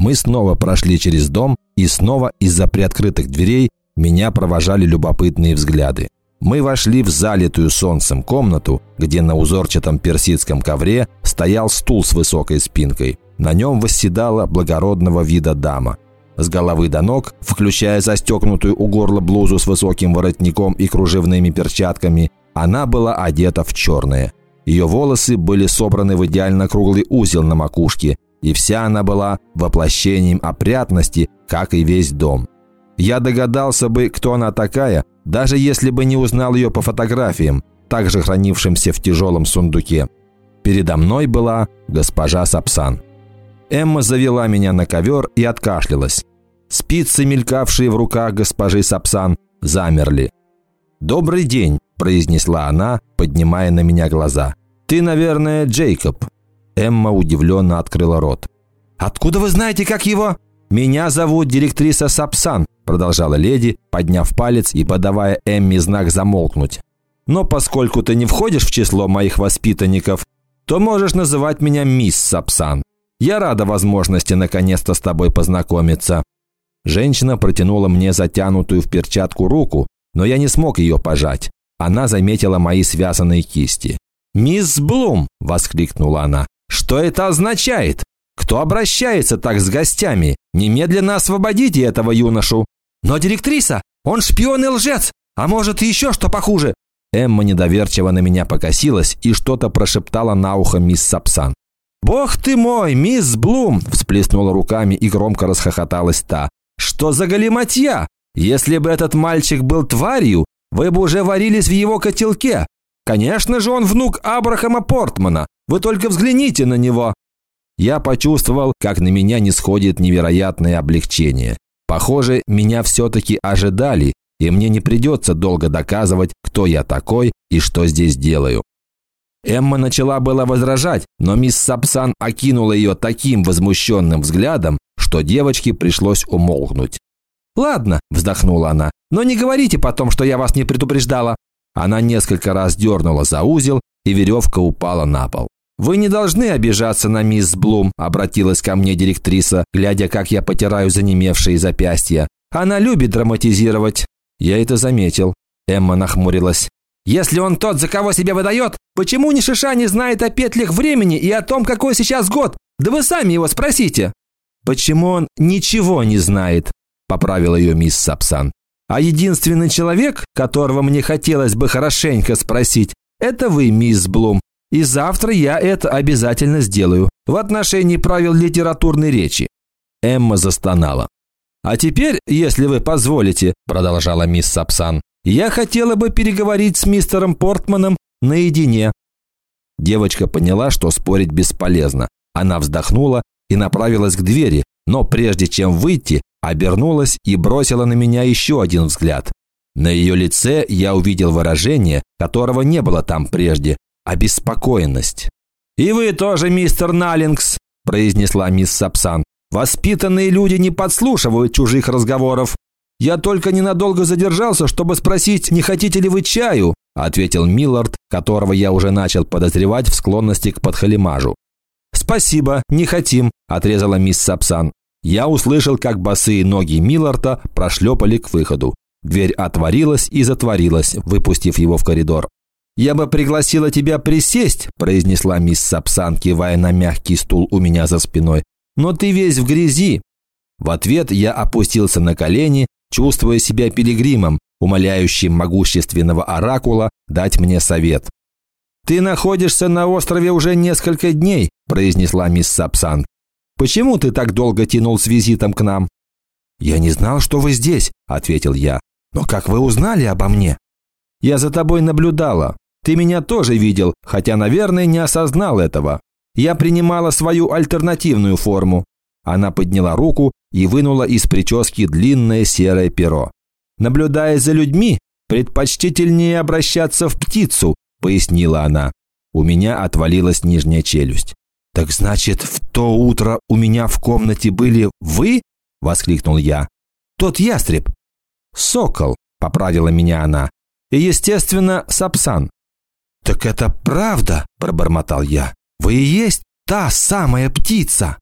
Мы снова прошли через дом, и снова из-за приоткрытых дверей меня провожали любопытные взгляды. Мы вошли в залитую солнцем комнату, где на узорчатом персидском ковре стоял стул с высокой спинкой. На нем восседала благородного вида дама. С головы до ног, включая застегнутую у горла блузу с высоким воротником и кружевными перчатками, она была одета в черное. Ее волосы были собраны в идеально круглый узел на макушке, и вся она была воплощением опрятности, как и весь дом. Я догадался бы, кто она такая, даже если бы не узнал ее по фотографиям, также хранившимся в тяжелом сундуке. Передо мной была госпожа Сапсан. Эмма завела меня на ковер и откашлялась. Спицы, мелькавшие в руках госпожи Сапсан, замерли. «Добрый день», – произнесла она, поднимая на меня глаза. «Ты, наверное, Джейкоб». Эмма удивленно открыла рот. «Откуда вы знаете, как его?» «Меня зовут директриса Сапсан», – продолжала леди, подняв палец и подавая Эмме знак замолкнуть. «Но поскольку ты не входишь в число моих воспитанников, то можешь называть меня мисс Сапсан. Я рада возможности наконец-то с тобой познакомиться». Женщина протянула мне затянутую в перчатку руку, но я не смог ее пожать. Она заметила мои связанные кисти. «Мисс Блум!» – воскликнула она. «Что это означает? Кто обращается так с гостями? Немедленно освободите этого юношу!» «Но директриса, он шпион и лжец! А может, еще что похуже?» Эмма недоверчиво на меня покосилась и что-то прошептала на ухо мисс Сапсан. «Бог ты мой, мисс Блум!» – всплеснула руками и громко расхохоталась та. «Что за галиматья? Если бы этот мальчик был тварью, вы бы уже варились в его котелке. Конечно же, он внук Абрахама Портмана. Вы только взгляните на него». Я почувствовал, как на меня нисходит невероятное облегчение. Похоже, меня все-таки ожидали, и мне не придется долго доказывать, кто я такой и что здесь делаю. Эмма начала было возражать, но мисс Сапсан окинула ее таким возмущенным взглядом, что девочке пришлось умолкнуть. «Ладно», – вздохнула она, – «но не говорите потом, что я вас не предупреждала». Она несколько раз дернула за узел, и веревка упала на пол. «Вы не должны обижаться на мисс Блум», – обратилась ко мне директриса, глядя, как я потираю занемевшие запястья. «Она любит драматизировать». Я это заметил. Эмма нахмурилась. «Если он тот, за кого себя выдает, почему ни шиша не знает о петлях времени и о том, какой сейчас год? Да вы сами его спросите». «Почему он ничего не знает?» – поправила ее мисс Сапсан. «А единственный человек, которого мне хотелось бы хорошенько спросить, это вы, мисс Блум. И завтра я это обязательно сделаю в отношении правил литературной речи». Эмма застонала. «А теперь, если вы позволите», – продолжала мисс Сапсан, – «я хотела бы переговорить с мистером Портманом наедине». Девочка поняла, что спорить бесполезно. Она вздохнула и направилась к двери, но прежде чем выйти, обернулась и бросила на меня еще один взгляд. На ее лице я увидел выражение, которого не было там прежде – обеспокоенность. «И вы тоже, мистер Наллингс», – произнесла мисс Сапсан. «Воспитанные люди не подслушивают чужих разговоров». «Я только ненадолго задержался, чтобы спросить, не хотите ли вы чаю?» – ответил Миллард, которого я уже начал подозревать в склонности к подхалимажу. «Спасибо, не хотим», – отрезала мисс Сапсан. Я услышал, как босые ноги Милларда прошлепали к выходу. Дверь отворилась и затворилась, выпустив его в коридор. «Я бы пригласила тебя присесть», – произнесла мисс Сапсан, кивая на мягкий стул у меня за спиной. «Но ты весь в грязи». В ответ я опустился на колени, чувствуя себя пилигримом, умоляющим могущественного оракула дать мне совет. «Ты находишься на острове уже несколько дней», – произнесла мисс Сапсан. «Почему ты так долго тянул с визитом к нам?» «Я не знал, что вы здесь», – ответил я. «Но как вы узнали обо мне?» «Я за тобой наблюдала. Ты меня тоже видел, хотя, наверное, не осознал этого. Я принимала свою альтернативную форму». Она подняла руку и вынула из прически длинное серое перо. «Наблюдая за людьми, предпочтительнее обращаться в птицу», – пояснила она. У меня отвалилась нижняя челюсть. «Так значит, в то утро у меня в комнате были вы?» – воскликнул я. «Тот ястреб». «Сокол», – поправила меня она. «И, естественно, Сапсан». «Так это правда?» – пробормотал я. «Вы и есть та самая птица?»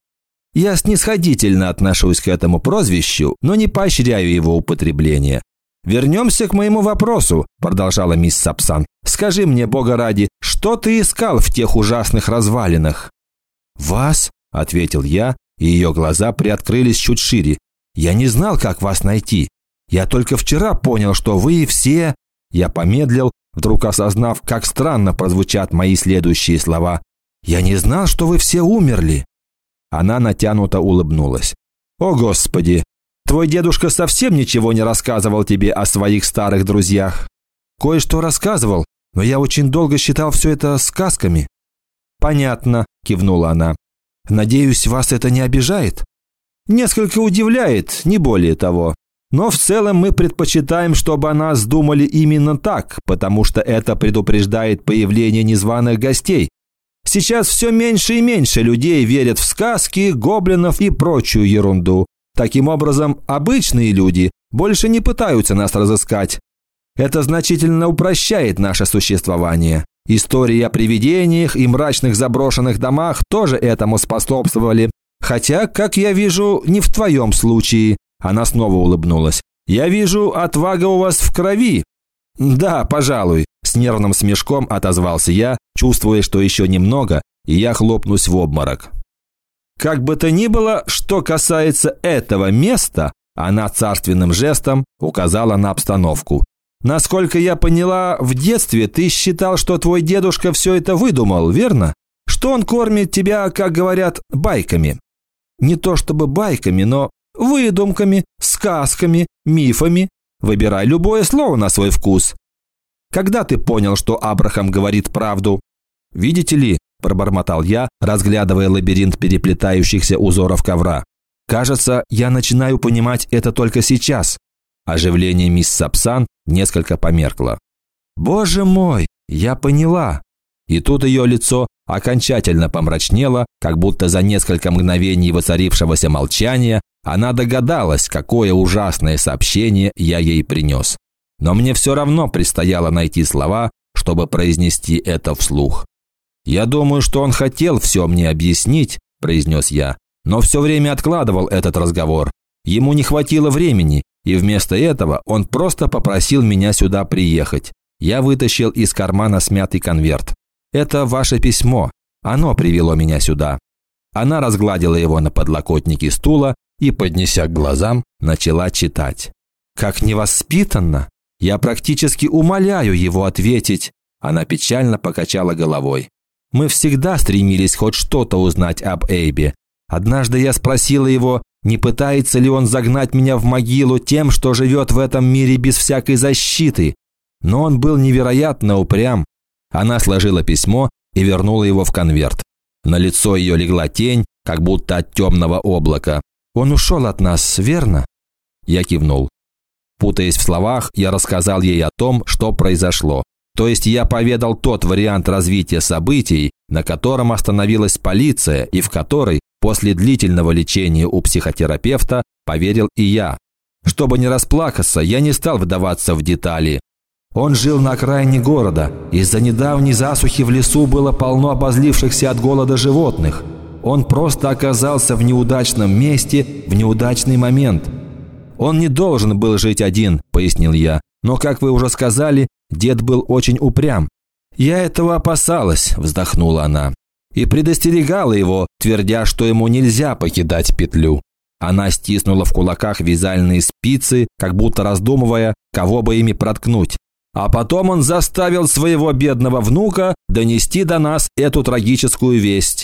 Я снисходительно отношусь к этому прозвищу, но не поощряю его употребление. «Вернемся к моему вопросу», – продолжала мисс Сапсан. «Скажи мне, Бога ради, что ты искал в тех ужасных развалинах?» «Вас», – ответил я, и ее глаза приоткрылись чуть шире. «Я не знал, как вас найти. Я только вчера понял, что вы все...» Я помедлил, вдруг осознав, как странно прозвучат мои следующие слова. «Я не знал, что вы все умерли». Она натянуто улыбнулась. «О, Господи! Твой дедушка совсем ничего не рассказывал тебе о своих старых друзьях?» «Кое-что рассказывал, но я очень долго считал все это сказками». «Понятно», – кивнула она. «Надеюсь, вас это не обижает?» «Несколько удивляет, не более того. Но в целом мы предпочитаем, чтобы о нас думали именно так, потому что это предупреждает появление незваных гостей. Сейчас все меньше и меньше людей верят в сказки, гоблинов и прочую ерунду. Таким образом, обычные люди больше не пытаются нас разыскать. Это значительно упрощает наше существование. Истории о привидениях и мрачных заброшенных домах тоже этому способствовали. Хотя, как я вижу, не в твоем случае». Она снова улыбнулась. «Я вижу, отвага у вас в крови». «Да, пожалуй», – с нервным смешком отозвался я, чувствуя, что еще немного, и я хлопнусь в обморок. «Как бы то ни было, что касается этого места», она царственным жестом указала на обстановку. «Насколько я поняла, в детстве ты считал, что твой дедушка все это выдумал, верно? Что он кормит тебя, как говорят, байками». «Не то чтобы байками, но выдумками, сказками, мифами. Выбирай любое слово на свой вкус». «Когда ты понял, что Абрахам говорит правду?» «Видите ли», – пробормотал я, разглядывая лабиринт переплетающихся узоров ковра. «Кажется, я начинаю понимать это только сейчас». Оживление мисс Сапсан несколько померкло. «Боже мой, я поняла». И тут ее лицо окончательно помрачнело, как будто за несколько мгновений воцарившегося молчания она догадалась, какое ужасное сообщение я ей принес. Но мне все равно предстояло найти слова, чтобы произнести это вслух. «Я думаю, что он хотел все мне объяснить», – произнес я, но все время откладывал этот разговор. Ему не хватило времени, и вместо этого он просто попросил меня сюда приехать. Я вытащил из кармана смятый конверт. «Это ваше письмо. Оно привело меня сюда». Она разгладила его на подлокотнике стула и, поднеся к глазам, начала читать. «Как невоспитанно! Я практически умоляю его ответить». Она печально покачала головой. «Мы всегда стремились хоть что-то узнать об Эйбе. Однажды я спросила его, не пытается ли он загнать меня в могилу тем, что живет в этом мире без всякой защиты. Но он был невероятно упрям». Она сложила письмо и вернула его в конверт. На лицо ее легла тень, как будто от темного облака. «Он ушел от нас, верно?» Я кивнул. Путаясь в словах, я рассказал ей о том, что произошло. То есть я поведал тот вариант развития событий, на котором остановилась полиция и в который, после длительного лечения у психотерапевта, поверил и я. Чтобы не расплакаться, я не стал вдаваться в детали. Он жил на окраине города. Из-за недавней засухи в лесу было полно обозлившихся от голода животных. Он просто оказался в неудачном месте в неудачный момент. «Он не должен был жить один», – пояснил я. «Но, как вы уже сказали, дед был очень упрям». «Я этого опасалась», – вздохнула она. «И предостерегала его, твердя, что ему нельзя покидать петлю». Она стиснула в кулаках вязальные спицы, как будто раздумывая, кого бы ими проткнуть. А потом он заставил своего бедного внука донести до нас эту трагическую весть.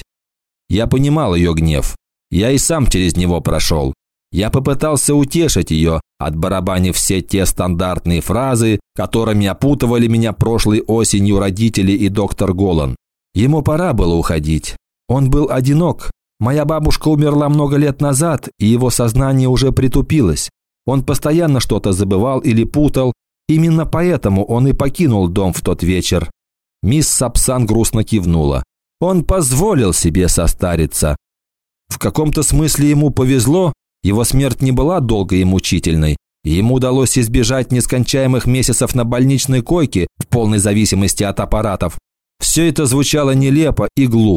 Я понимал ее гнев. Я и сам через него прошел. Я попытался утешить ее, отбарабанив все те стандартные фразы, которыми опутывали меня прошлой осенью родители и доктор Голан. Ему пора было уходить. Он был одинок. Моя бабушка умерла много лет назад, и его сознание уже притупилось. Он постоянно что-то забывал или путал. Именно поэтому он и покинул дом в тот вечер. Мисс Сапсан грустно кивнула. Он позволил себе состариться. В каком-то смысле ему повезло, его смерть не была долгой и мучительной, и ему удалось избежать нескончаемых месяцев на больничной койке в полной зависимости от аппаратов. Все это звучало нелепо и глупо,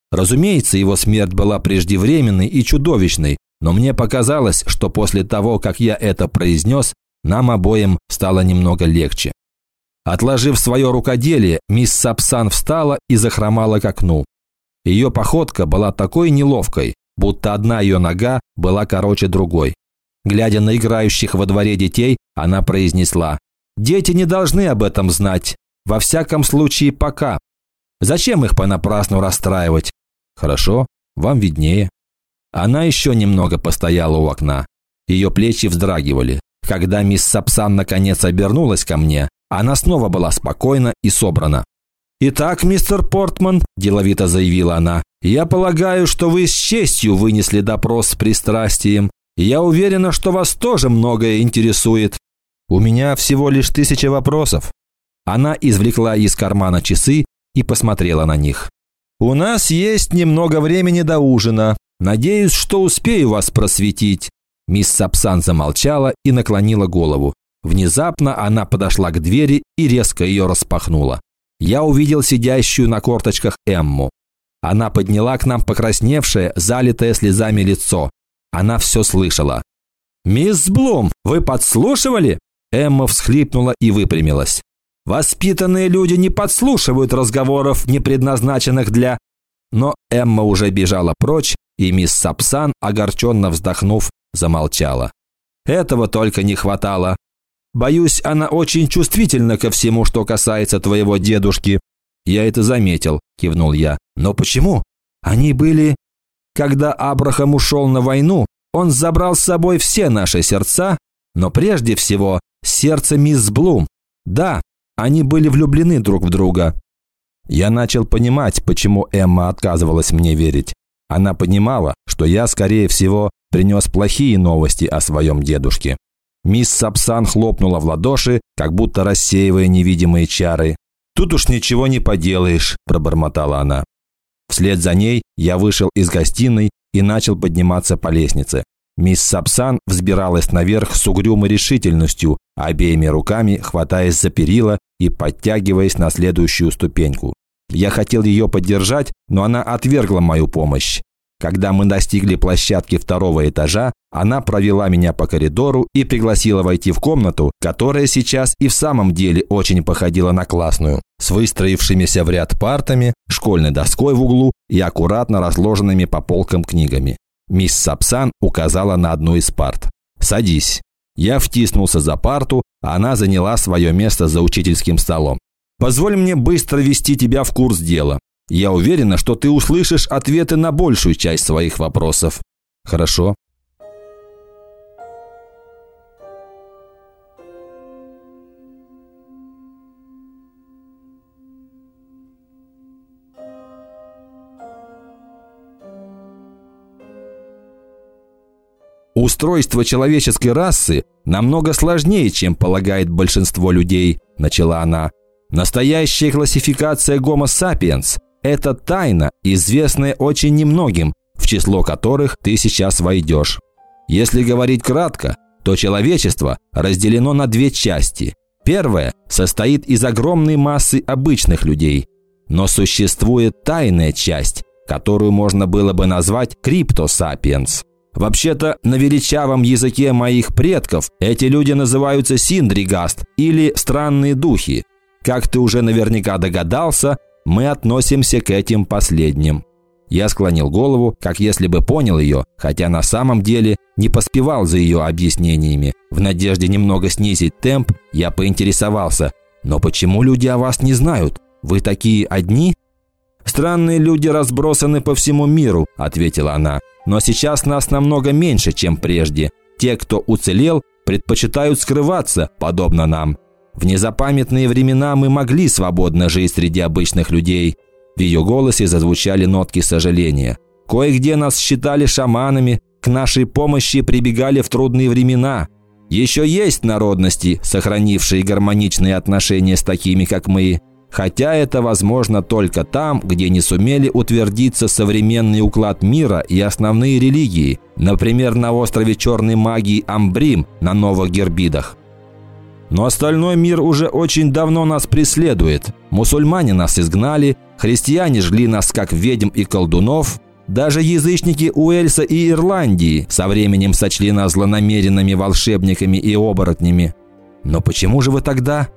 Разумеется, его смерть была преждевременной и чудовищной, но мне показалось, что после того, как я это произнес, нам обоим стало немного легче. Отложив свое рукоделие, мисс Сапсан встала и захромала к окну. Ее походка была такой неловкой, будто одна ее нога была короче другой. Глядя на играющих во дворе детей, она произнесла: «Дети не должны об этом знать. Во всяком случае, пока. Зачем их понапрасну расстраивать?» «Хорошо, вам виднее». Она еще немного постояла у окна. Ее плечи вздрагивали. Когда мисс Сапсан наконец обернулась ко мне, она снова была спокойна и собрана. «Итак, мистер Портман», – деловито заявила она, – «я полагаю, что вы с честью вынесли допрос с пристрастием. Я уверена, что вас тоже многое интересует. У меня всего лишь 1000 вопросов». Она извлекла из кармана часы и посмотрела на них. «У нас есть немного времени до ужина. Надеюсь, что успею вас просветить». Мисс Сапсан замолчала и наклонила голову. Внезапно она подошла к двери и резко ее распахнула. Я увидел сидящую на корточках Эмму. Она подняла к нам покрасневшее, залитое слезами лицо. Она все слышала. «Мисс Блум, вы подслушивали?» Эмма всхлипнула и выпрямилась. «Воспитанные люди не подслушивают разговоров, не предназначенных для...» Но Эмма уже бежала прочь, и мисс Сапсан, огорченно вздохнув, замолчала. «Этого только не хватало. Боюсь, она очень чувствительна ко всему, что касается твоего дедушки». «Я это заметил», – кивнул я. «Но почему? Они были...» «Когда Абрахам ушел на войну, он забрал с собой все наши сердца, но прежде всего сердце мисс Блум. Да, они были влюблены друг в друга». Я начал понимать, почему Эмма отказывалась мне верить. Она понимала, что я, скорее всего, принес плохие новости о своем дедушке. Мисс Сапсан хлопнула в ладоши, как будто рассеивая невидимые чары. «Тут уж ничего не поделаешь», – пробормотала она. Вслед за ней я вышел из гостиной и начал подниматься по лестнице. Мисс Сапсан взбиралась наверх с угрюмой решительностью, обеими руками хватаясь за перила и подтягиваясь на следующую ступеньку. Я хотел ее поддержать, но она отвергла мою помощь. Когда мы достигли площадки 2-го этажа, она провела меня по коридору и пригласила войти в комнату, которая сейчас и в самом деле очень походила на классную, с выстроившимися в ряд партами, школьной доской в углу и аккуратно разложенными по полкам книгами. Мисс Сапсан указала на одну из парт. «Садись». Я втиснулся за парту, а она заняла свое место за учительским столом. «Позволь мне быстро ввести тебя в курс дела. Я уверена, что ты услышишь ответы на большую часть своих вопросов». «Хорошо». «Устройство человеческой расы намного сложнее, чем полагает большинство людей», – начала она. «Настоящая классификация Homo sapiens – это тайна, известная очень немногим, в число которых ты сейчас войдешь. Если говорить кратко, то человечество разделено на 2 части. Первая состоит из огромной массы обычных людей. Но существует тайная часть, которую можно было бы назвать криптосапиенс. Вообще-то, на величавом языке моих предков эти люди называются синдригаст или странные духи. Как ты уже наверняка догадался, мы относимся к этим последним». Я склонил голову, как если бы понял ее, хотя на самом деле не поспевал за ее объяснениями. В надежде немного снизить темп, я поинтересовался: «Но почему люди о вас не знают? Вы такие одни?» «Странные люди разбросаны по всему миру», – ответила она. «Но сейчас нас намного меньше, чем прежде. Те, кто уцелел, предпочитают скрываться, подобно нам. В незапамятные времена мы могли свободно жить среди обычных людей». В ее голосе зазвучали нотки сожаления. «Кое-где нас считали шаманами, к нашей помощи прибегали в трудные времена. Еще есть народности, сохранившие гармоничные отношения с такими, как мы. Хотя это возможно только там, где не сумели утвердиться современный уклад мира и основные религии, например, на острове черной магии Амбрим на Новых Гербидах. Но остальной мир уже очень давно нас преследует. Мусульмане нас изгнали, Христиане жгли нас как ведьм и колдунов. Даже язычники Уэльса и Ирландии со временем сочли нас злонамеренными волшебниками и оборотнями. Но почему же вы тогда,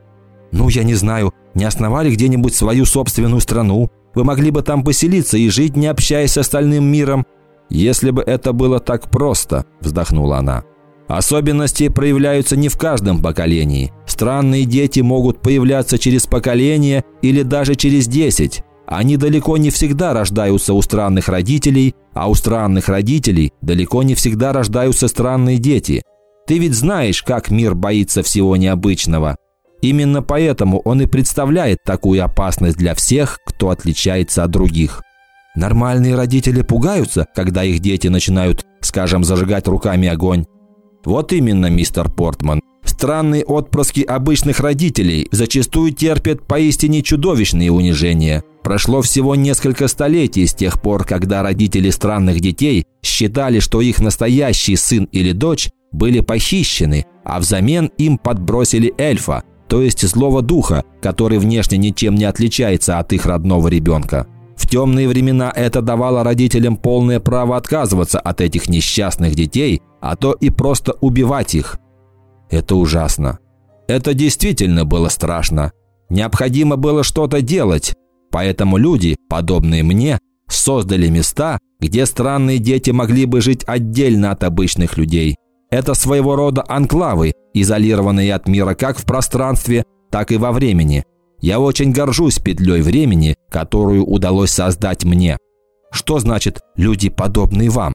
я не знаю, не основали где-нибудь свою собственную страну? Вы могли бы там поселиться и жить, не общаясь с остальным миром. Если бы это было так просто, вздохнула она. Особенности проявляются не в каждом поколении. Странные дети могут появляться через поколение или даже через 10. Они далеко не всегда рождаются у странных родителей, а у странных родителей далеко не всегда рождаются странные дети. Ты ведь знаешь, как мир боится всего необычного. Именно поэтому он и представляет такую опасность для всех, кто отличается от других. Нормальные родители пугаются, когда их дети начинают, скажем, зажигать руками огонь. Вот именно, мистер Портман. Странные отпрыски обычных родителей зачастую терпят поистине чудовищные унижения. Прошло всего несколько столетий с тех пор, когда родители странных детей считали, что их настоящий сын или дочь были похищены, а взамен им подбросили эльфа, то есть злого духа, который внешне ничем не отличается от их родного ребенка. В темные времена это давало родителям полное право отказываться от этих несчастных детей, а то и просто убивать их. Это ужасно. Это действительно было страшно. Необходимо было что-то делать. Поэтому люди, подобные мне, создали места, где странные дети могли бы жить отдельно от обычных людей. Это своего рода анклавы, изолированные от мира как в пространстве, так и во времени. Я очень горжусь петлей времени, которую удалось создать мне. Что значит «люди, подобные вам»?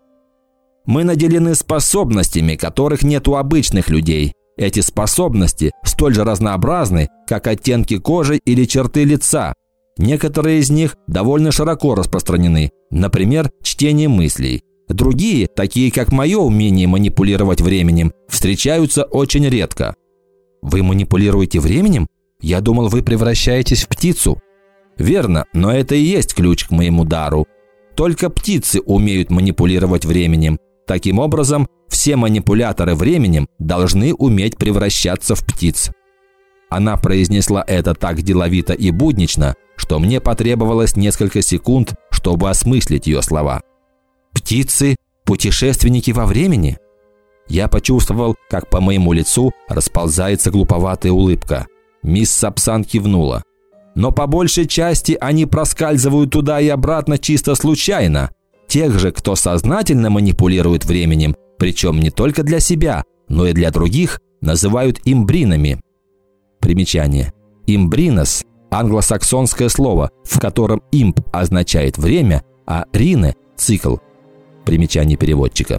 Мы наделены способностями, которых нет у обычных людей. Эти способности столь же разнообразны, как оттенки кожи или черты лица. Некоторые из них довольно широко распространены, например, чтение мыслей. Другие, такие как мое умение манипулировать временем, встречаются очень редко. Вы манипулируете временем? Я думал, вы превращаетесь в птицу. Верно, но это и есть ключ к моему дару. Только птицы умеют манипулировать временем. Таким образом, все манипуляторы временем должны уметь превращаться в птиц. Она произнесла это так деловито и буднично, что мне потребовалось несколько секунд, чтобы осмыслить ее слова. Птицы – путешественники во времени? Я почувствовал, как по моему лицу расползается глуповатая улыбка. Мисс Сапсан кивнула. Но по большей части они проскальзывают туда и обратно чисто случайно. Тех же, кто сознательно манипулирует временем, причем не только для себя, но и для других, называют имбринами. Примечание. Имбринос – англосаксонское слово, в котором имб означает время, а рине – цикл. Примечание переводчика.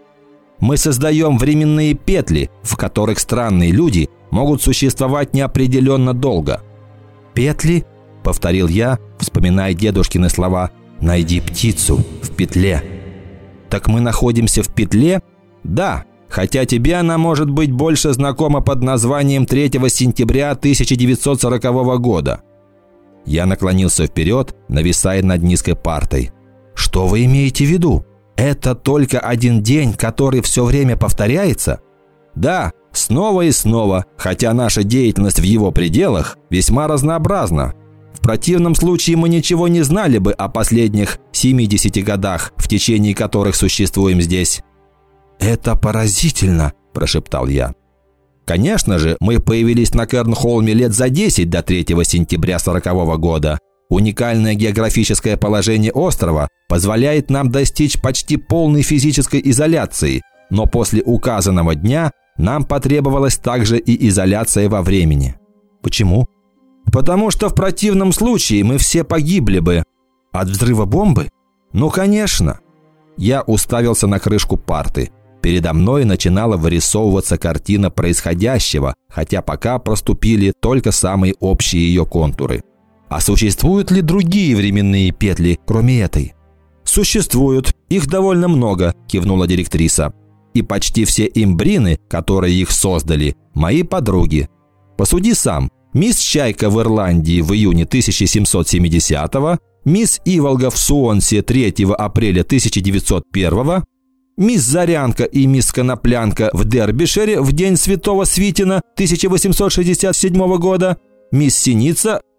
Мы создаем временные петли, в которых странные люди могут существовать неопределенно долго. «Петли?» – повторил я, вспоминая дедушкины слова «Найди птицу в петле». «Так мы находимся в петле?» «Да, хотя тебе она может быть больше знакома под названием 3 сентября 1940 года». Я наклонился вперед, нависая над низкой партой. «Что вы имеете в виду? Это только один день, который все время повторяется?» «Да, снова и снова, хотя наша деятельность в его пределах весьма разнообразна. В противном случае мы ничего не знали бы о последних 70 годах, в течение которых существуем здесь». «Это поразительно», – прошептал я. «Конечно же, мы появились на Кернхолме лет за 10 до 3 сентября 1940 года. Уникальное географическое положение острова позволяет нам достичь почти полной физической изоляции, но после указанного дня нам потребовалась также и изоляция во времени». «Почему?» «Потому что в противном случае мы все погибли бы». «От взрыва бомбы?» «Ну, конечно». Я уставился на крышку парты. Передо мной начинала вырисовываться картина происходящего, хотя пока проступили только самые общие ее контуры. «А существуют ли другие временные петли, кроме этой?» «Существуют. Их довольно много», – кивнула директриса. «И почти все имбрины, которые их создали, мои подруги. Посуди сам. Мисс Чайка в Ирландии в июне 1770-го, мисс Иволга в Суонсе 3 апреля 1901-го, мисс Зарянка и мисс Коноплянка в Дербишире в день Святого Свитина 1867 года, мисс Синица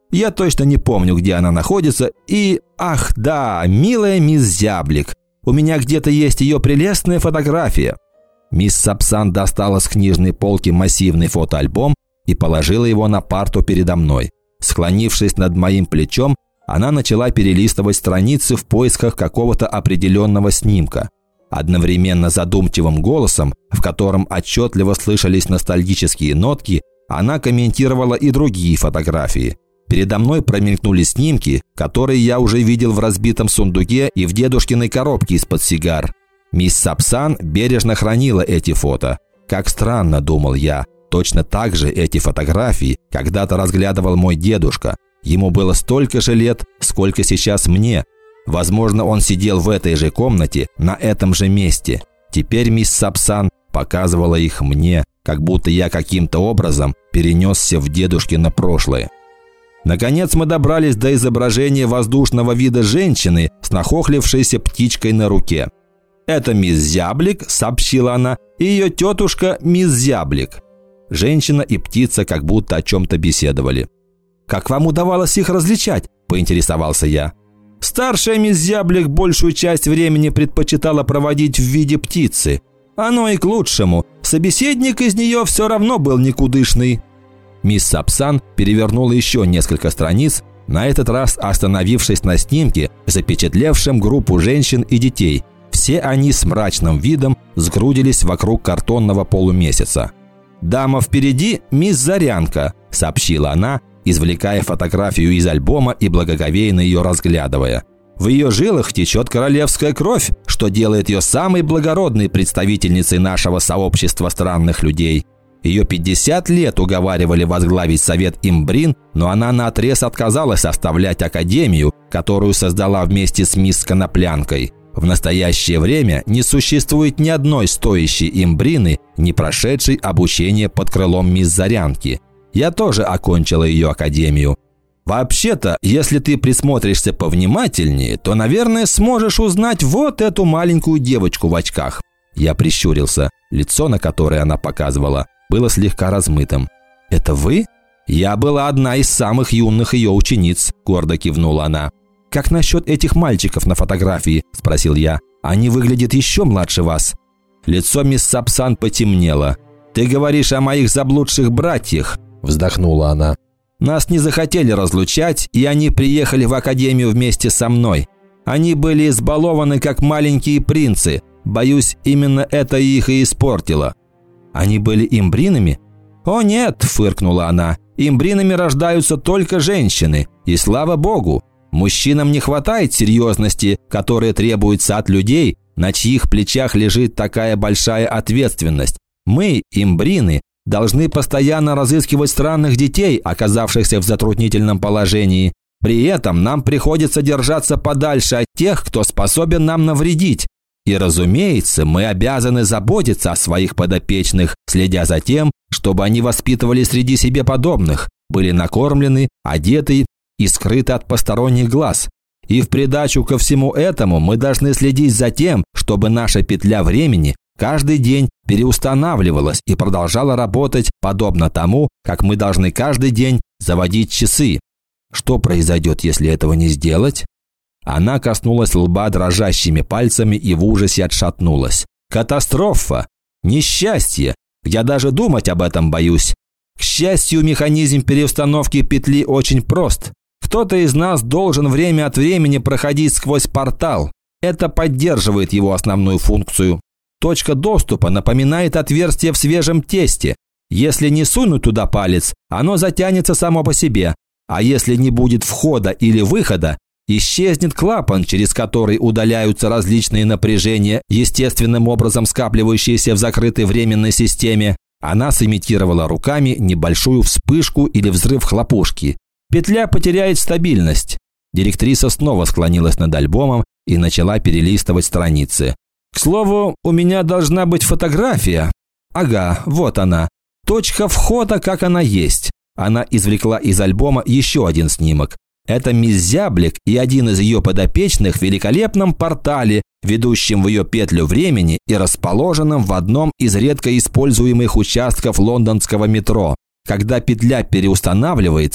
Я точно не помню, где она находится. И, ах да, милая мисс Зяблик. У меня где-то есть ее прелестная фотография». Мисс Сапсан достала с книжной полки массивный фотоальбом и положила его на парту передо мной. Склонившись над моим плечом, она начала перелистывать страницы в поисках какого-то определенного снимка. Одновременно задумчивым голосом, в котором отчетливо слышались ностальгические нотки, она комментировала и другие фотографии. Передо мной промелькнули снимки, которые я уже видел в разбитом сундуке и в дедушкиной коробке из-под сигар. Мисс Сапсан бережно хранила эти фото. Как странно, думал я, точно так же эти фотографии когда-то разглядывал мой дедушка. Ему было столько же лет, сколько сейчас мне. Возможно, он сидел в этой же комнате, на этом же месте. Теперь мисс Сапсан показывала их мне, как будто я каким-то образом перенесся в дедушкино прошлое. Наконец мы добрались до изображения воздушного вида женщины с нахохлившейся птичкой на руке. «Это мисс Зяблик», – сообщила она, – «и ее тетушка мисс Зяблик». Женщина и птица как будто о чем-то беседовали. «Как вам удавалось их различать?» – поинтересовался я. «Старшая мисс Зяблик большую часть времени предпочитала проводить в виде птицы. Оно и к лучшему. Собеседник из нее все равно был никудышный». Мисс Сапсан перевернула еще несколько страниц, на этот раз остановившись на снимке, запечатлевшем группу женщин и детей. Все они с мрачным видом сгрудились вокруг картонного полумесяца. «Дама впереди – мисс Зарянка», – сообщила она, извлекая фотографию из альбома и благоговейно ее разглядывая. «В ее жилах течет королевская кровь, что делает ее самой благородной представительницей нашего сообщества странных людей. Ее 50 лет уговаривали возглавить совет Имбрин, но она наотрез отказалась оставлять академию, которую создала вместе с мисс Коноплянкой. В настоящее время не существует ни одной стоящей Имбрины, не прошедшей обучение под крылом мисс Зарянки. Я тоже окончила ее академию. Вообще-то, если ты присмотришься повнимательнее, то, наверное, сможешь узнать вот эту маленькую девочку в очках». Я прищурился. Лицо, на которое она показывала, было слегка размытым. «Это вы?» «Я была одна из самых юных ее учениц», – гордо кивнула она. «Как насчет этих мальчиков на фотографии?» – спросил я. «Они выглядят еще младше вас». Лицо мисс Сапсан потемнело. «Ты говоришь о моих заблудших братьях?» – вздохнула она. «Нас не захотели разлучать, и они приехали в академию вместе со мной. Они были избалованы, как маленькие принцы. Боюсь, именно это их и испортило». «Они были имбринами?» «О нет», – фыркнула она, – «имбринами рождаются только женщины, и слава богу. Мужчинам не хватает серьезности, которая требуется от людей, на чьих плечах лежит такая большая ответственность. Мы, имбрины, должны постоянно разыскивать странных детей, оказавшихся в затруднительном положении. При этом нам приходится держаться подальше от тех, кто способен нам навредить. И, разумеется, мы обязаны заботиться о своих подопечных, следя за тем, чтобы они воспитывали среди себе подобных, были накормлены, одеты и скрыты от посторонних глаз. И в придачу ко всему этому мы должны следить за тем, чтобы наша петля времени каждый день переустанавливалась и продолжала работать, подобно тому, как мы должны каждый день заводить часы. Что произойдет, если этого не сделать? Она коснулась лба дрожащими пальцами и в ужасе отшатнулась. Катастрофа! Несчастье! Я даже думать об этом боюсь. К счастью, механизм переустановки петли очень прост. Кто-то из нас должен время от времени проходить сквозь портал. Это поддерживает его основную функцию. Точка доступа напоминает отверстие в свежем тесте. Если не сунуть туда палец, оно затянется само по себе. А если не будет входа или выхода, исчезнет клапан, через который удаляются различные напряжения, естественным образом скапливающиеся в закрытой временной системе. Она сымитировала руками небольшую вспышку или взрыв хлопушки. Петля потеряет стабильность. Директриса снова склонилась над альбомом и начала перелистывать страницы. «К слову, у меня должна быть фотография. Ага, вот она. Точка входа, как она есть». Она извлекла из альбома еще один снимок. Это мисс Зяблик и один из ее подопечных в великолепном портале, ведущем в ее петлю времени и расположенном в одном из редко используемых участков лондонского метро. Когда петля переустанавливается,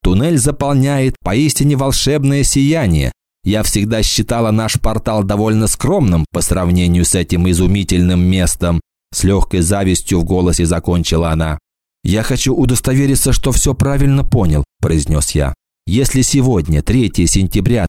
Туннель заполняет поистине волшебное сияние. Я всегда считала наш портал довольно скромным по сравнению с этим изумительным местом. С легкой завистью в голосе закончила она. «Я хочу удостовериться, что все правильно понял», – произнес я. «Если сегодня 3 сентября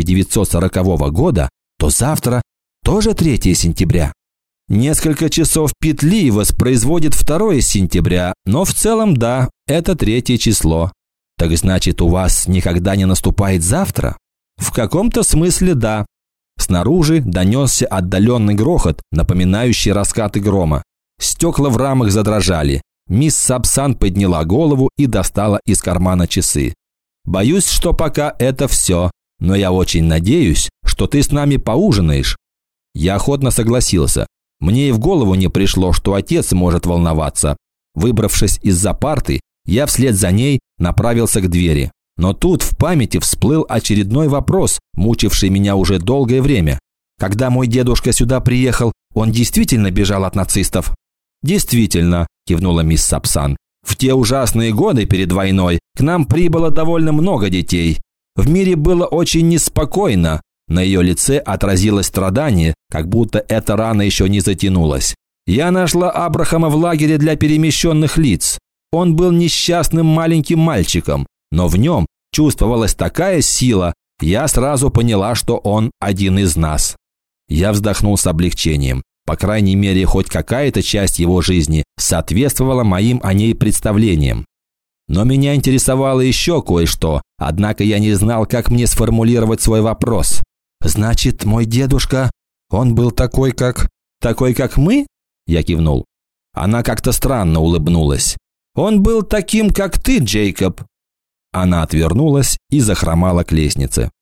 1940 года, то завтра тоже 3 сентября». Несколько часов петли воспроизводит 2 сентября, но в целом да, это 3 число. Так значит, у вас никогда не наступает завтра? В каком-то смысле да. Снаружи донесся отдаленный грохот, напоминающий раскаты грома. Стекла в рамах задрожали. Мисс Сапсан подняла голову и достала из кармана часы. «Боюсь, что пока это все, но я очень надеюсь, что ты с нами поужинаешь». Я охотно согласился. Мне и в голову не пришло, что отец может волноваться. Выбравшись из-за парты, я вслед за ней направился к двери. Но тут в памяти всплыл очередной вопрос, мучивший меня уже долгое время. Когда мой дедушка сюда приехал, он действительно бежал от нацистов? «Действительно», – кивнула мисс Сапсан. «В те ужасные годы перед войной к нам прибыло довольно много детей. В мире было очень неспокойно». На ее лице отразилось страдание, как будто эта рана еще не затянулась. «Я нашла Абрахама в лагере для перемещенных лиц. Он был несчастным маленьким мальчиком, но в нем чувствовалась такая сила, я сразу поняла, что он один из нас». Я вздохнул с облегчением. По крайней мере, хоть какая-то часть его жизни соответствовала моим о ней представлениям. Но меня интересовало еще кое-что, однако я не знал, как мне сформулировать свой вопрос. «Значит, мой дедушка, он был такой, как мы?» Я кивнул. Она как-то странно улыбнулась. «Он был таким, как ты, Джейкоб». Она отвернулась и захромала к лестнице.